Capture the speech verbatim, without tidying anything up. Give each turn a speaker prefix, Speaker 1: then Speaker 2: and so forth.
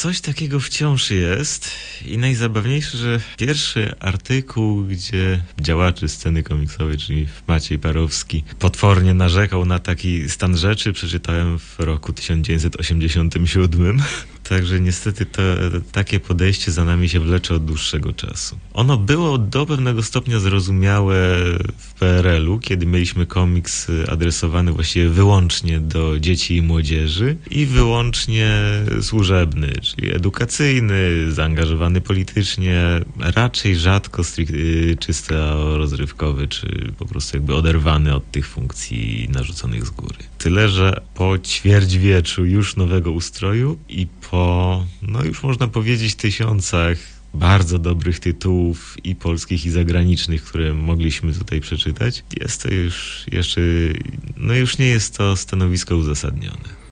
Speaker 1: coś takiego wciąż jest i najzabawniejsze, że pierwszy artykuł, gdzie działaczy sceny komiksowej, czyli Maciej Parowski, potwornie narzekał na taki stan rzeczy, przeczytałem w roku tysiąc dziewięćset osiemdziesiątym siódmym. Także niestety to, takie podejście za nami się wlecze od dłuższego czasu. Ono było do pewnego stopnia zrozumiałe w P R L-u, kiedy mieliśmy komiks adresowany właściwie wyłącznie do dzieci i młodzieży i wyłącznie służebny, czyli edukacyjny, zaangażowany politycznie, raczej rzadko strict- czysto rozrywkowy, czy po prostu jakby oderwany od tych funkcji narzuconych z góry. Tyle, że po ćwierćwieczu już nowego ustroju i po, no już można powiedzieć, tysiącach bardzo dobrych tytułów i polskich, i zagranicznych, które mogliśmy tutaj przeczytać, jest to już jeszcze, no już nie jest to stanowisko uzasadnione.